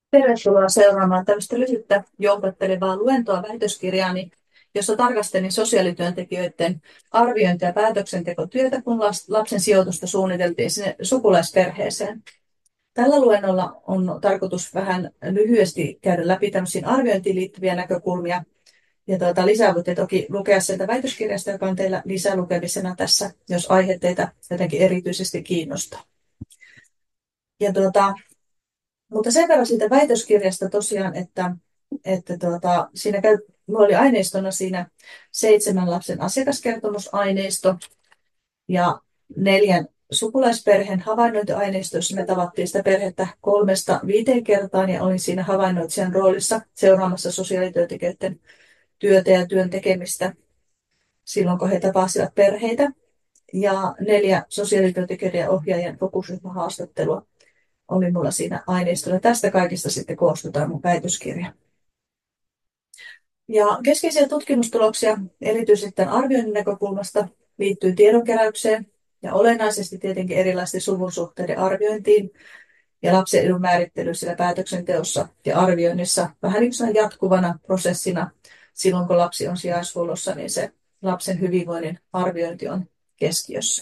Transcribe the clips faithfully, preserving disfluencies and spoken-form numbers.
Tervetuloa seuraamaan tämmöistä lyhyttä joukottelevaa luentoa väitöskirjaani, jossa tarkastelin sosiaalityöntekijöiden arviointi- ja päätöksentekotyötä, kun las- lapsen sijoitusta suunniteltiin sinne sukulaisperheeseen. Tällä luennolla on tarkoitus vähän lyhyesti käydä läpi tämmöisiin arviointiin liittyviä näkökulmia. Ja tuota, lisää voitte toki lukea sieltä väitöskirjasta, joka on teillä lisälukemisena tässä, jos aihe teitä jotenkin erityisesti kiinnostaa. Ja tuota, Mutta sen verran siitä väitöskirjasta tosiaan, että, että tuota, siinä käy, minulla oli aineistona siinä seitsemän lapsen asiakaskertomusaineisto ja neljän sukulaisperheen havainnointiaineisto, jossa me tavattiin sitä perhettä kolmesta viiteen kertaan ja olin siinä havainnoitsijan roolissa seuraamassa sosiaalityöntekijöiden työtä ja työn tekemistä silloin, kun he tapasivat perheitä. Ja neljä sosiaalityöntekijöiden ja ohjaajien fokusryhmähaastattelua oli mulla siinä aineistolla. Tästä kaikista sitten koostutaan mun väitöskirja. Ja keskeisiä tutkimustuloksia erityisesti tämän arvioinnin näkökulmasta liittyy tiedonkeräykseen ja olennaisesti tietenkin erilaisten suvun suhteiden arviointiin ja lapsen edun määrittelyyn siellä päätöksenteossa ja arvioinnissa vähän niin kuin jatkuvana prosessina silloin, kun lapsi on sijaishuollossa, niin se lapsen hyvinvoinnin arviointi on keskiössä.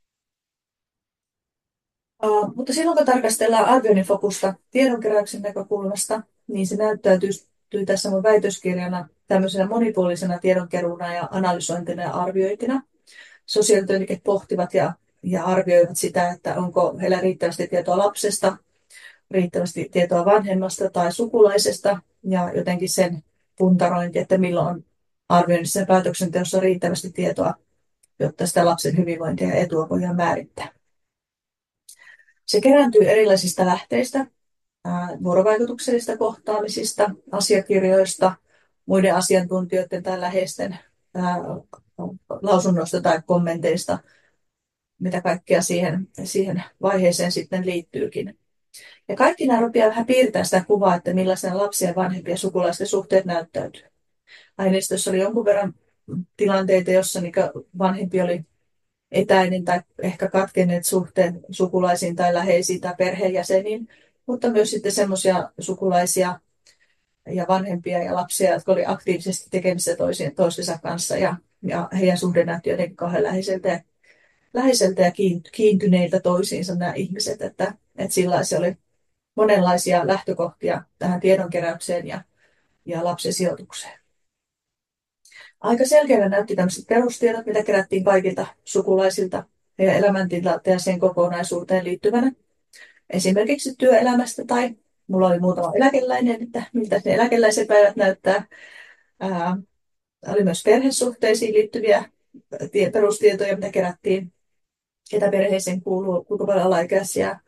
Uh, mutta silloin kun tarkastellaan arvioinnin fokusta tiedonkeräyksen näkökulmasta, niin se näyttäytyy tässä mun väitöskirjana tämmöisenä monipuolisena tiedonkeruuna ja analysointina ja arviointina. Sosiaalityöntekijät pohtivat ja, ja arvioivat sitä, että onko heillä riittävästi tietoa lapsesta, riittävästi tietoa vanhemmasta tai sukulaisesta ja jotenkin sen puntarointi, että milloin on arvioinnissa ja päätöksenteossa riittävästi tietoa, jotta sitä lapsen hyvinvointia ja etua voidaan määrittää. Se kerääntyy erilaisista lähteistä, vuorovaikutuksellisista kohtaamisista, asiakirjoista, muiden asiantuntijoiden tai läheisten lausunnoista tai kommenteista, mitä kaikkea siihen, siihen vaiheeseen sitten liittyykin. Ja kaikki nämä rupeaa vähän piirtää sitä kuvaa, että millaisena lapsien ja vanhempien sukulaisten suhteet näyttäytyy. Aineistossa oli jonkun verran tilanteita, jossa vanhempi oli etäinen tai ehkä katkenneet suhteet sukulaisiin tai läheisiin tai perheenjäseniin, mutta myös sitten semmoisia sukulaisia ja vanhempia ja lapsia, jotka oli aktiivisesti tekemisissä toistensa kanssa ja, ja heidän suhde näytti jotenkin kauhean läheiseltä ja, läheiseltä ja kiintyneiltä toisiinsa nämä ihmiset, että, että sillä se oli monenlaisia lähtökohtia tähän tiedonkeräykseen ja, ja lapsen sijoitukseen. Aika selkeänä näytti tämmöiset perustiedot, mitä kerättiin kaikilta sukulaisilta ja elämäntilanteen ja sen kokonaisuuteen liittyvänä. Esimerkiksi työelämästä tai mulla oli muutama eläkeläinen, että miltä ne eläkeläisen päivät näyttää. Ää, oli myös perhesuhteisiin liittyviä perustietoja, mitä kerättiin, ketä perheeseen kuuluu, kuinka paljon alaikäisiä ää,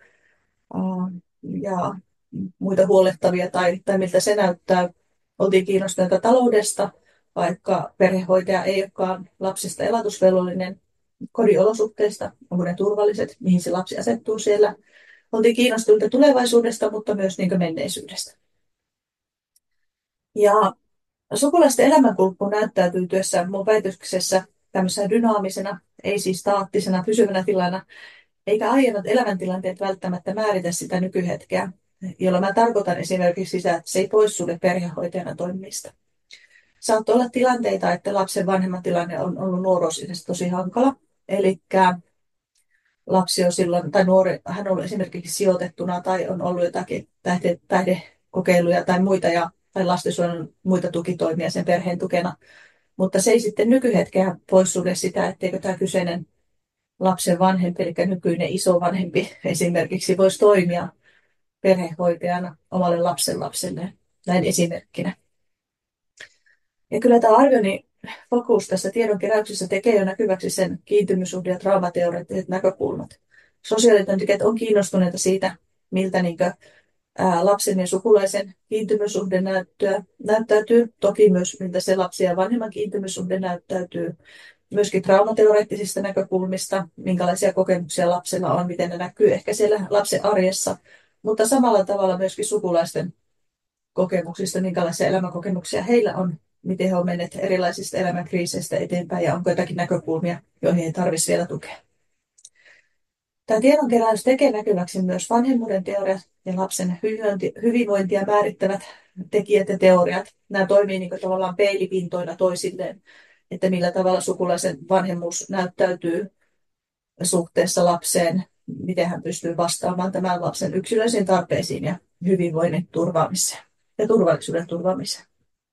ja muita huolettavia tai, tai miltä se näyttää. Oltiin kiinnostuneita taloudesta, vaikka perhehoitaja ei olekaan lapsesta elatusvelvollinen, kodin olosuhteista, onko ne turvalliset, mihin se lapsi asettuu siellä. Oltiin kiinnostuneita tulevaisuudesta, mutta myös niin menneisyydestä. Ja sukulaisten elämänkulku näyttäytyy työssä mun väitöksessä tämmöisenä dynaamisena, ei siis staattisena, pysyvänä tilana, eikä aiemmat elämäntilanteet välttämättä määritä sitä nykyhetkeä, jolloin mä tarkoitan esimerkiksi sitä, että se ei poissulje perhehoitajana toimimista. Saattoi olla tilanteita, että lapsen vanhemman tilanne on ollut nuoruudessa tosi hankala. Eli lapsi on silloin, tai nuori, hän on ollut esimerkiksi sijoitettuna tai on ollut jotakin päihde, päihdekokeiluja tai muita, ja, tai lastensuojelun muita tukitoimia sen perheen tukena. Mutta se ei sitten nykyhetkeä poissulje sitä, etteikö tämä kyseinen lapsen vanhempi, eli nykyinen isovanhempi esimerkiksi, voisi toimia perhehoitajana omalle lapsen lapselle, näin esimerkkinä. Ja kyllä tämä arvioinnin fokus tässä tiedonkeräyksessä tekee jo näkyväksi sen kiintymyssuhde- ja traumateoreettiset näkökulmat. Sosiaalityöntekijät on kiinnostuneita siitä, miltä niin kuin, ää, lapsen ja sukulaisen kiintymyssuhde näyttöä, näyttäytyy. Toki myös miltä se lapsi ja vanhemman kiintymyssuhde näyttäytyy. Myöskin traumateoreettisista näkökulmista, minkälaisia kokemuksia lapsella on, miten ne näkyy ehkä siellä lapsen arjessa. Mutta samalla tavalla myöskin sukulaisten kokemuksista, minkälaisia elämänkokemuksia heillä on, miten he ovat menneet erilaisista elämänkriiseistä eteenpäin ja onko jotakin näkökulmia, joihin ei tarvitse vielä tukea. Tämä tiedonkeräys tekee näkyväksi myös vanhemmuuden teoriat ja lapsen hyvinvointi, hyvinvointia määrittävät tekijät ja teoriat. Nämä toimii niin kuin tavallaan peilipintoina toisilleen, että millä tavalla sukulaisen vanhemmuus näyttäytyy suhteessa lapseen, miten hän pystyy vastaamaan tämän lapsen yksilöisiin tarpeisiin ja hyvinvoinnin turvaamiseen ja turvallisuuden turvaamiseen.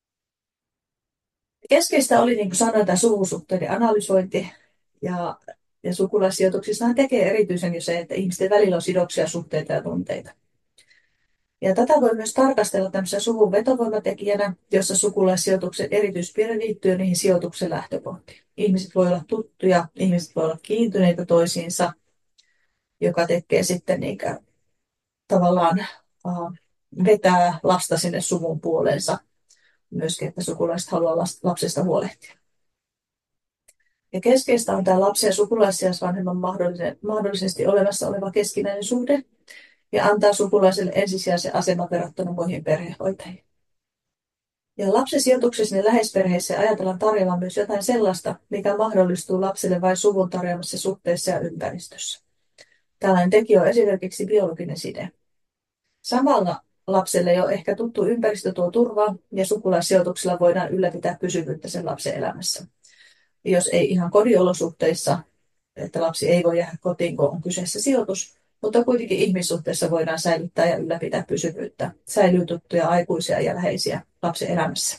Keskeistä oli, niin kuin sanoin, tämä suvusuhteiden analysointi ja, ja sukulaissijoituksissahan tekee erityisen jo se, että ihmisten välillä on sidoksia, suhteita ja tunteita. Ja tätä voi myös tarkastella tämmöisenä suvun vetovoimatekijänä, jossa sukulaissijoituksen erityispiirre liittyy niihin sijoituksen lähtökohtiin. Ihmiset voi olla tuttuja, ihmiset voi olla kiintyneitä toisiinsa, joka tekee sitten niin tavallaan uh, vetää lasta sinne suvun puoleensa. Myöskin, että sukulaiset haluaa lapsesta huolehtia. Ja keskeistä on tämä lapsen ja sukulaissijasvanhemman mahdollisesti olemassa oleva keskinäinen suhde ja antaa sukulaiselle ensisijaisen aseman verrattuna muihin perhehoitajiin. Ja lapsen sijoituksessa ja läheisperheissä ajatellaan tarjoamaan myös jotain sellaista, mikä mahdollistuu lapselle vain suvun tarjoamassa suhteessa ja ympäristössä. Tällainen tekijä on esimerkiksi biologinen side. Samalla lapselle jo ehkä tuttu ympäristö tuo turvaa ja sukulaissijoituksella voidaan ylläpitää pysyvyyttä sen lapsen elämässä. Jos ei ihan kodiolosuhteissa, että lapsi ei voi jäädä kotiin, kun on kyseessä sijoitus, mutta kuitenkin ihmissuhteessa voidaan säilyttää ja ylläpitää pysyvyyttä, säilyy tuttuja aikuisia ja läheisiä lapsen elämässä.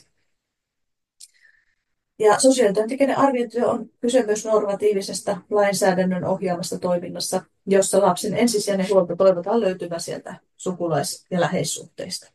Ja sosiaalityöntekijöiden arviointityö on kyse myös normatiivisesta lainsäädännön ohjaamasta toiminnassa, jossa lapsen ensisijainen huolto toivotaan löytyvä sieltä sukulais- ja läheissuhteista.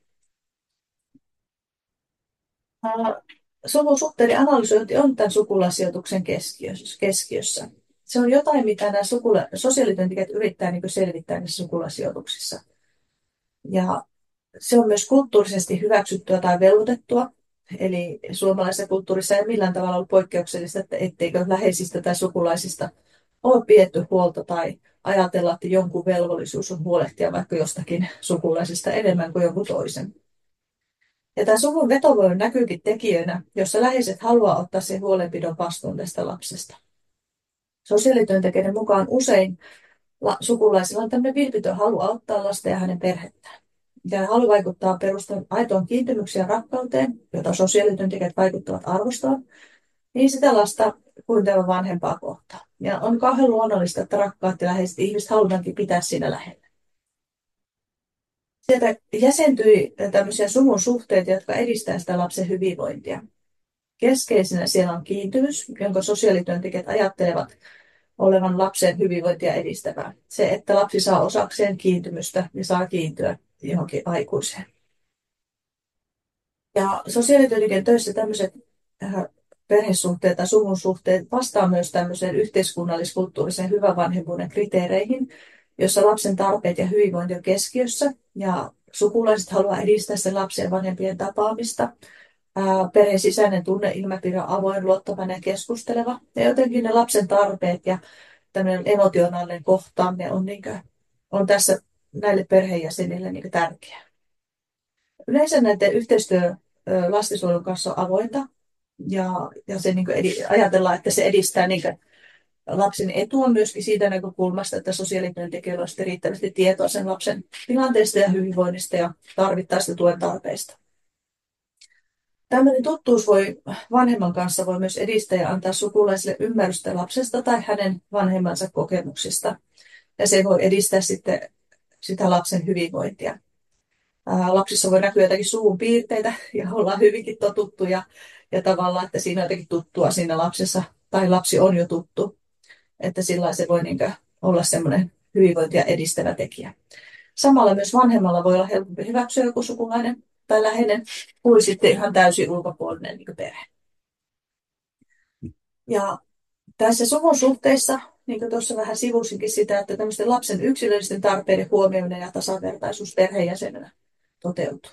Suvun analysointi on tämän sukulaisijoituksen keskiössä. Se on jotain, mitä nämä sukula- sosiaalityöntekijät yrittää niin selvittää näissä sukulaisijoituksissa. Ja se on myös kulttuurisesti hyväksyttyä tai velvoitettua. Eli suomalaisessa kulttuurissa ei millään tavalla ollut poikkeuksellista, että etteikö läheisistä tai sukulaisista ole pidetty huolta tai ajatella, että jonkun velvollisuus on huolehtia vaikka jostakin sukulaisista enemmän kuin jonkun toisen. Ja tämä suvun vetovoima näkyykin tekijöinä, jossa läheiset haluaa ottaa sen huolenpidon vastuun tästä lapsesta. Sosiaalityöntekijöiden mukaan usein sukulaisilla on tämmöinen vilpitön halu auttaa lasta ja hänen perhettään. Ja halu vaikuttaa perustuen aitoon kiintymykseen ja rakkauteen, jota sosiaalityöntekijät vaikuttavat arvostavan, niin sitä lasta kuin tämän vanhempaa kohtaan. Ja on kauhean luonnollista, että rakkaat ja läheiset ihmiset halutaankin pitää siinä lähellä. Sieltä jäsentyi tämmöisiä suvun suhteita, jotka edistävät sitä lapsen hyvinvointia. Keskeisenä siellä on kiintymys, jonka sosiaalityöntekijät ajattelevat olevan lapsen hyvinvointia edistävää. Se, että lapsi saa osakseen kiintymystä ja saa kiintyä johonkin aikuiseen. Ja sosiaalityöntekijän töissä tämmöiset perhesuhteet tai suvun suhteet vastaa myös tämmöiseen yhteiskunnallis-kulttuuriseen hyvän vanhemmuuden kriteereihin, jossa lapsen tarpeet ja hyvinvointi on keskiössä ja sukulaiset haluaa edistää sen lapsen ja vanhempien tapaamista. Perheen sisäinen tunneilmapiiri on avoin, luottavainen ja keskusteleva. Ja jotenkin ne lapsen tarpeet ja tämmöinen emotionaalinen kohtaaminen on, niin kuin, on tässä näille perheenjäsenille niin tärkeää. Yleensä näiden yhteistyö lastensuojelun kanssa on avointa ja, ja se, niin kuin edi, ajatellaan, että se edistää niin kuin lapsen etua myöskin siitä näkökulmasta, että sosiaalityöntekijöillä on riittävästi tietoa sen lapsen tilanteesta ja hyvinvoinnista ja tarvittaista tuen tarpeista. Tällainen tuttuus voi, vanhemman kanssa voi myös edistää ja antaa sukulaisille ymmärrystä lapsesta tai hänen vanhemmansa kokemuksista. Ja se voi edistää sitten sitä lapsen hyvinvointia. Ää, lapsissa voi näkyä jotakin suvun piirteitä ja ollaan hyvinkin totuttuja. Ja tavallaan, että siinä on jotakin tuttua siinä lapsessa, tai lapsi on jo tuttu. Että sillä se voi niin olla semmoinen hyvinvointia edistävä tekijä. Samalla myös vanhemmalla voi olla helpompi hyväksyä joku sukulainen tai läheinen, kuin sitten ihan täysin ulkopuolinen niin perhe. Ja tässä suvun suhteissa, niin kuin tuossa vähän sivusinkin sitä, että tämmöisten lapsen yksilöllisten tarpeiden huomioiminen ja tasavertaisuus perheenjäsenenä toteutuu.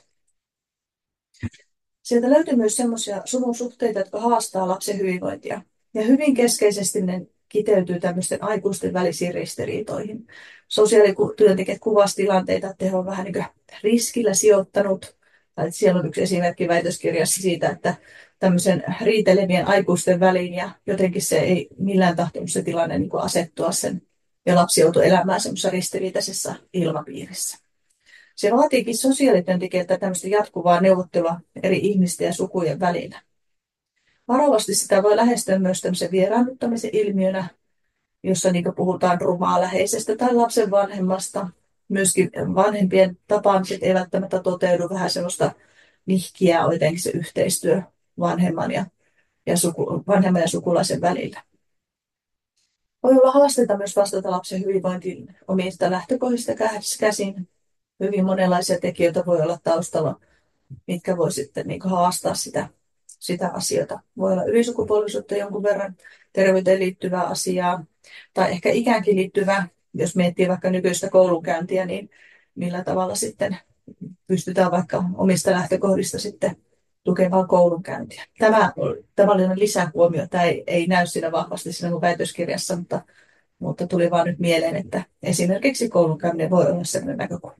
Sieltä löytyy myös semmoisia suvun suhteita, jotka haastaa lapsen hyvinvointia. Ja hyvin keskeisesti ne kiteytyy tämmöisten aikuisten välisiin ristiriitoihin. Sosiaalityöntekijät kuvasivat tilanteita, että he ovat vähän niin kuin riskillä sijoittanut. Tai siellä on yksi esimerkki väitöskirjassa siitä, että tämmöisen riitelevien aikuisten väliin ja jotenkin se ei millään tahtonut se tilanne niin kuin asettua sen. Ja lapsi joutui elämään semmoisessa ristiriitaisessa ilmapiirissä. Se vaatiikin sosiaalityöntekijöiltä tämmöistä jatkuvaa neuvottelua eri ihmisten ja sukujen välillä. Varovasti sitä voi lähestyä myös tämmöisen vieraannuttamisen ilmiönä, jossa niin puhutaan rumaa läheisestä tai lapsen vanhemmasta. Myöskin vanhempien tapaamiset ei välttämättä toteudu, vähän semmoista nihkiä on jotenkin se yhteistyö vanhemman ja, ja, suku, vanhemman ja sukulaisen välillä. Voi olla haasteita myös vastata lapsen hyvinvointiin omista lähtökohdista käsin. Hyvin monenlaisia tekijöitä voi olla taustalla, mitkä voi sitten niin haastaa sitä, sitä asiaa. Voi olla ylisukupuolisuutta jonkun verran, terveyteen liittyvää asiaa, tai ehkä ikäänkin liittyvää, jos miettii vaikka nykyistä koulunkäyntiä, niin millä tavalla sitten pystytään vaikka omista lähtökohdista sitten tukemaan koulunkäyntiä. Tämä, tämä oli lisähuomio. Tämä ei, ei näy siinä vahvasti siinä mun väitöskirjassa, mutta, mutta tuli vaan nyt mieleen, että esimerkiksi koulunkäyminen voi olla sellainen näkökulma.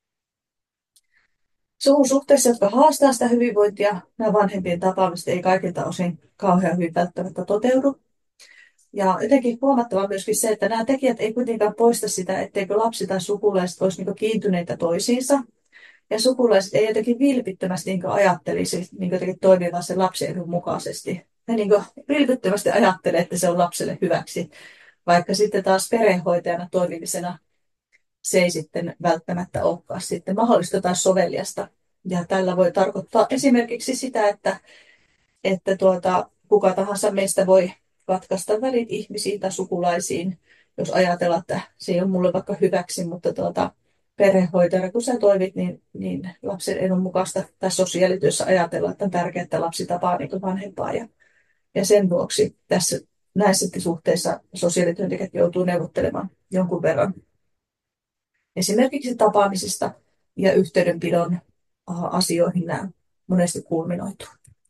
Suhteissa, jotka haastaa sitä hyvinvointia, nämä vanhempien tapaamiset ei kaikilta osin kauhean hyvin välttämättä toteudu. Ja jotenkin huomattava myöskin se, että nämä tekijät ei kuitenkaan poista sitä, etteikö lapsi tai sukulaiset olisi niin kiintyneitä toisiinsa. Ja sukulaiset ei jotenkin vilpittömästi niin ajattelisi niin jotenkin toimivan sen lapsen edun mukaisesti. He niin vilpittömästi ajattelee, että se on lapselle hyväksi, vaikka sitten taas perhehoitajana toimimisena se ei sitten välttämättä olekaan sitten mahdollista tai soveliasta. Ja tällä voi tarkoittaa esimerkiksi sitä, että, että tuota, kuka tahansa meistä voi katkaista välit ihmisiin tai sukulaisiin, jos ajatellaan, että se ei ole mulle vaikka hyväksi, mutta tuota, perhehoitajana kun sä toimit, niin, niin lapsen edun mukaista tai sosiaalityössä ajatellaan, että on tärkeää, että lapsi tapaa niin vanhempaa. Ja, ja sen vuoksi tässä näissä suhteissa sosiaalityöntekijät joutuu neuvottelemaan jonkun verran. Esimerkiksi tapaamisista ja yhteydenpidon asioihin nämä monesti kulminoituu.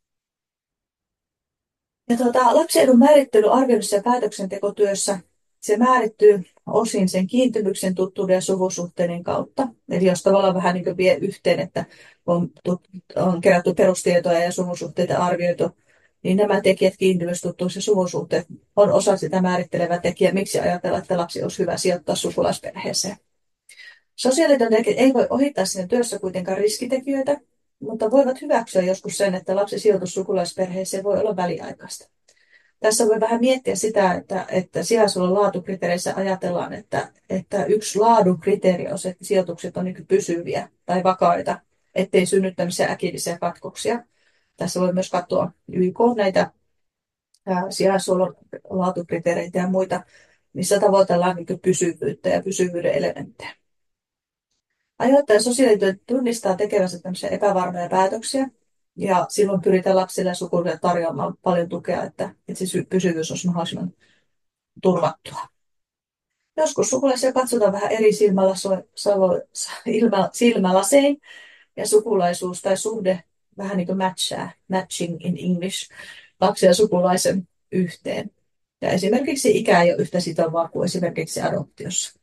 Ja tuota, lapsen edun määrittely arvioinnissa ja päätöksentekotyössä se määrittyy osin sen kiintymyksen, tuttuuden ja suvusuhteiden kautta. Eli jos tavallaan vähän niin kuin vie yhteen, että on, on kerätty perustietoja ja suvusuhteita arvioitu, niin nämä tekijät, kiintymys, tuttuus ja suvusuhteet, on osa sitä määrittelevää tekijää, miksi ajatellaan, että lapsi olisi hyvä sijoittaa sukulaisperheeseen. Sosiaalityöntekijät ei voi ohittaa siinä työssä kuitenkaan riskitekijöitä, mutta voivat hyväksyä joskus sen, että lapsi sijoitus sukulaisperheeseen voi olla väliaikaista. Tässä voi vähän miettiä sitä, että, että sijaisuuden laatukriteereissä ajatellaan, että, että yksi laadun kriteeri on se, että sijoitukset on niin pysyviä tai vakaita, ettei synny tämmöisiä äkillisiä katkoksia. Tässä voi myös katsoa Y K näitä sijaisuuden laatukriteereitä ja muita, missä tavoitellaan niin pysyvyyttä ja pysyvyyden elementtejä. Ajoittain sosiaalityö tunnistaa tekevänsä tämmöisiä epävarmoja päätöksiä, ja silloin pyritään lapsille ja sukulaisille tarjoamaan paljon tukea, että, että se pysyvyys olisi mahdollisimman turvattua. Joskus sukulaisia katsotaan vähän eri silmällä, salo, ilma, silmälasein, ja sukulaisuus tai suhde vähän niin kuin matchaa, matching in English, lapsen ja sukulaisen yhteen. Ja esimerkiksi ikä ei ole yhtä sitovaa kuin esimerkiksi adoptiossa.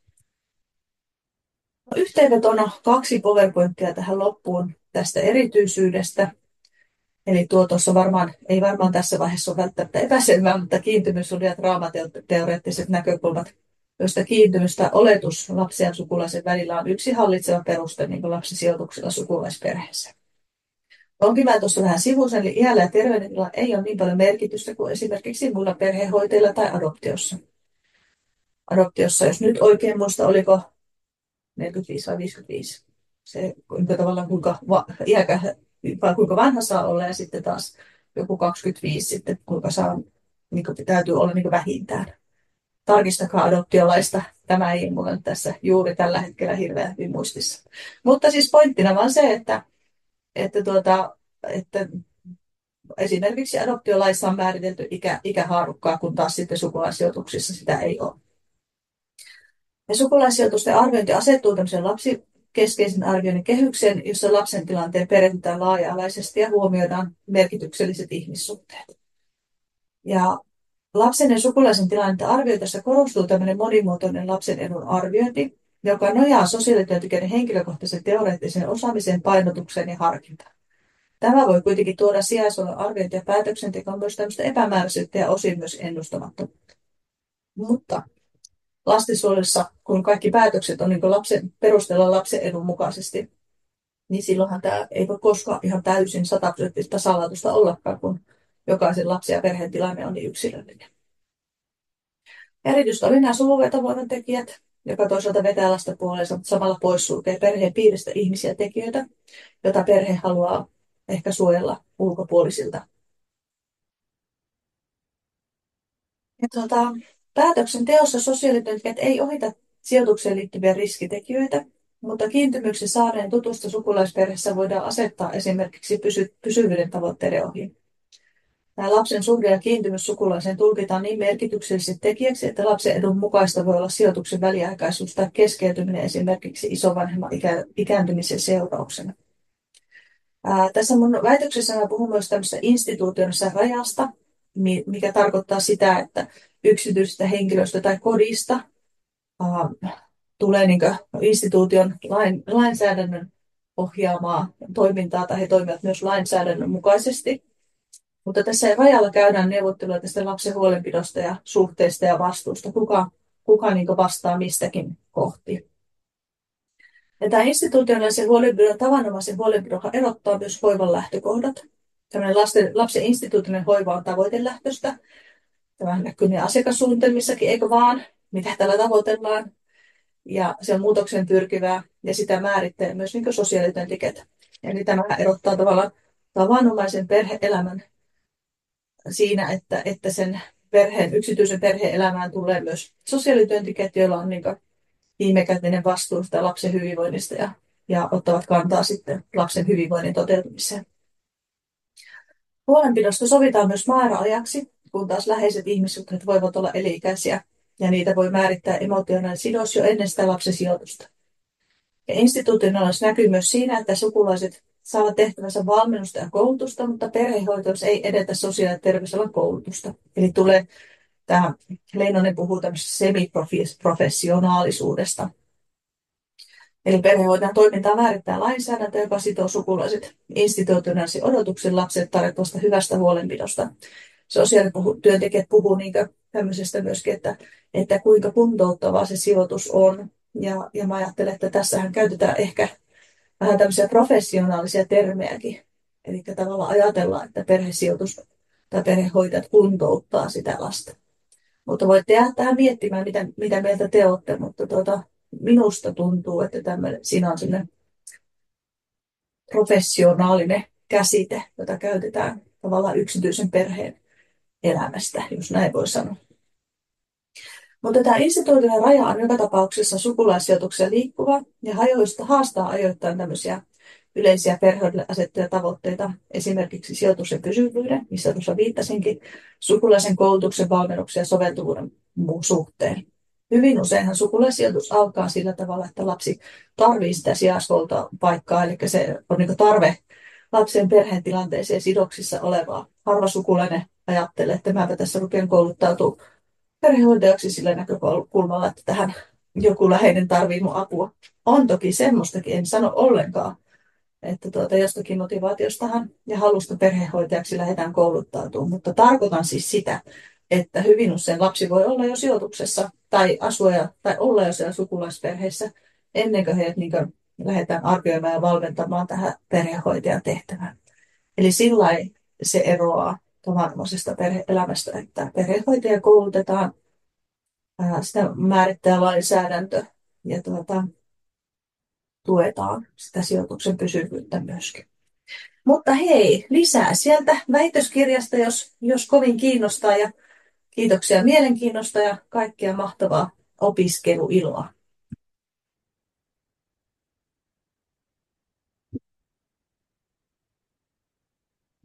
Yhteenvetona kaksi PowerPointia tähän loppuun tästä erityisyydestä. Eli tuo tuossa varmaan, ei varmaan tässä vaiheessa ole välttämättä epäselvää, mutta kiintymyssuhde ja traamateoreettiset näkökulmat, joista kiintymystä oletus lapsen ja sukulaisen välillä on yksi hallitseva peruste niin lapsisijoituksella sukulaisperheeseen. Onkin mä tuossa vähän sivuisen, eli iällä ja terveydellä ei ole niin paljon merkitystä kuin esimerkiksi muilla perhehoitajilla tai adoptiossa. Adoptiossa, jos nyt oikein muista, oliko neljäkymmentäviisi vai viisikymmentäviisi. Se kuinka tavallaan kuinka, va, iäkä, vai kuinka vanha saa olla ja sitten taas joku kaksikymmentäviisi sitten kuinka saa, niin kuin täytyy olla niin kuin vähintään. Tarkistakaa adoptiolaista. Tämä ei mulla nyt tässä juuri tällä hetkellä hirveän hyvin muistissa. Mutta siis pointtina vaan se, että, että, tuota, että esimerkiksi adoptiolaissa on määritelty ikä, ikähaarukkaa, kun taas sitten sukulaisijoituksissa sitä ei ole. Ja sukulaisijoitusten arviointi asettuu tämmöisen lapsikeskeisen arvioinnin kehykseen, jossa lapsen tilanteen perehdytään laaja-alaisesti ja huomioidaan merkitykselliset ihmissuhteet. Ja lapsen ja sukulaisen tilannetta arvioitaessa korostuu tämmöinen monimuotoinen lapsen edun arviointi, joka nojaa sosiaalityöntekijöiden henkilökohtaisen teoreettiseen osaamiseen, painotukseen ja harkintaan. Tämä voi kuitenkin tuoda sijaisuuden arviointi ja päätöksentekoon myös tämmöistä epämääräisyyttä ja osin myös ennustamattomuutta. Mutta lastensuojelussa, kun kaikki päätökset on niin lapsen perusteella lapsen edun mukaisesti, niin silloinhan tämä ei voi koskaan ihan täysin sataprosenttista salatusta ollakaan, kun jokaisen lapsen ja perheen tilanne on niin yksilöllinen. Erityisesti oli nämä suvuvetovoiman tekijät, joka toisaalta vetää lasta puoleensa, mutta samalla poissulkee perheen piiristä ihmisiä ja tekijöitä, joita perhe haluaa ehkä suojella ulkopuolisilta. Ja tuota, päätöksenteossa sosiaalityöntekijät ei ohita sijoitukseen liittyviä riskitekijöitä, mutta kiintymyksen saaneen tutusta sukulaisperheessä voidaan asettaa esimerkiksi pysy- pysyvyyden tavoitteiden ohi. Tämä lapsen suhde ja kiintymys sukulaiseen tulkitaan niin merkitykselliseksi tekijäksi, että lapsen edun mukaista voi olla sijoituksen väliaikaisuus tai keskeytyminen esimerkiksi isovanhemman ikä- ikääntymisen seurauksena. Ää, tässä mun väitöksessä mä puhun myös tämmöistä instituutioissa rajasta, mikä tarkoittaa sitä, että yksityisestä henkilöstä tai kodista ää, tulee niin instituution lain, lainsäädännön ohjaamaa toimintaa, tai he toimivat myös lainsäädännön mukaisesti. Mutta tässä rajalla käydään neuvottelua tästä lapsen huolenpidosta ja suhteesta ja vastuusta, kuka, kuka niin vastaa mistäkin kohti. Ja tämä institutionaalisen huolenpidon tavanomaisen huolenpidon erottaa myös hoivan lähtökohdat. Tällainen lasten, lapsen instituutioiden hoiva on tavoitelähtöistä. Tämä näkyy meidän asiakassuunnitelmissakin, eikö vaan, mitä tällä tavoitellaan. Ja se on muutoksen pyrkivää ja sitä määrittelee myös niin sosiaalityöntekijät. Eli tämä erottaa tavallaan tavanomaisen perhe-elämän siinä, että, että sen perheen, yksityisen perhe-elämään tulee myös sosiaalityöntekijät, joilla on niin viimekätinen vastuu sitä lapsen hyvinvoinnista ja, ja ottavat kantaa sitten lapsen hyvinvoinnin toteutumiseen. Huolenpidosta sovitaan myös määräajaksi, kun taas läheiset ihmissuhteet voivat olla eli-ikäisiä ja niitä voi määrittää emotionaalinen sidos jo ennen sitä lapsen sijoitusta. Ja institutionaalisuus näkyy myös siinä, että sukulaiset saavat tehtävänsä valmennusta ja koulutusta, mutta perhehoitoissa ei edetä sosiaali- ja terveysalan koulutusta. Eli tulee tämä, Leinonen puhuu tämmöisestä semiprofessionaalisuudesta. Eli perhehoitajan toimintaa määrittää lainsäädäntö, joka sitoo sukulaiset institutionaalisiin odotuksiin lapselle tarjottavasta hyvästä huolenpidosta. Sosiaalityöntekijät puhuu niin tämmöisestä myöskin, että, että kuinka kuntouttavaa se sijoitus on. Ja, ja mä ajattelen, että tässähän käytetään ehkä vähän tämmöisiä professionaalisia termejäkin. Eli tavallaan ajatellaan, että perhesijoitus tai perhehoitajat kuntouttaa sitä lasta. Mutta voitte jäädä tähän miettimään, mitä, mitä mieltä te olette, mutta tuota, minusta tuntuu, että tämmöinen, siinä on sellainen professionaalinen käsite, jota käytetään tavallaan yksityisen perheen elämästä, jos näin voi sanoa. Mutta tämä instituutioiden raja on joka tapauksessa sukulaissijoituksia liikkuva ja hajoista haastaa ajoittain tämmöisiä yleisiä perheille asettuja tavoitteita, esimerkiksi sijoituksen pysyvyyden, missä tuossa viittasinkin, sukulaisen koulutuksen, valmennuksen ja soveltuvuuden muun suhteen. Hyvin useinhan sukulaisijoitus alkaa sillä tavalla, että lapsi tarvitsee sitä sijaishuoltopaikkaa, eli se on niin tarve lapsen perheen tilanteeseen sidoksissa olevaa. Harva sukulainen ajattelee, että mäpä tässä rupean kouluttautumaan perhehoitajaksi sillä näkökulmalla, että tähän joku läheinen tarvii mun apua. On toki semmoistakin, en sano ollenkaan, että tuota, jostakin motivaatiostahan ja halusta perhehoitajaksi lähdetään kouluttautumaan, mutta tarkoitan siis sitä, että hyvin usein lapsi voi olla jo sijoituksessa tai asua ja, tai olla jo siellä sukulaisperheessä ennen kuin heidät niin kuin lähdetään arvioimaan ja valmentamaan tähän perhehoitajan tehtävään. Eli sillä se eroaa tavanomaisesta perhe-elämästä, että perhehoitaja koulutetaan, ää, sitä määrittää lainsäädäntö ja tuota, tuetaan sitä sijoituksen pysyvyyttä myöskin. Mutta hei, lisää sieltä väitöskirjasta, jos, jos kovin kiinnostaa, ja kiitoksia mielenkiinnosta ja kaikkea mahtavaa opiskeluiloa.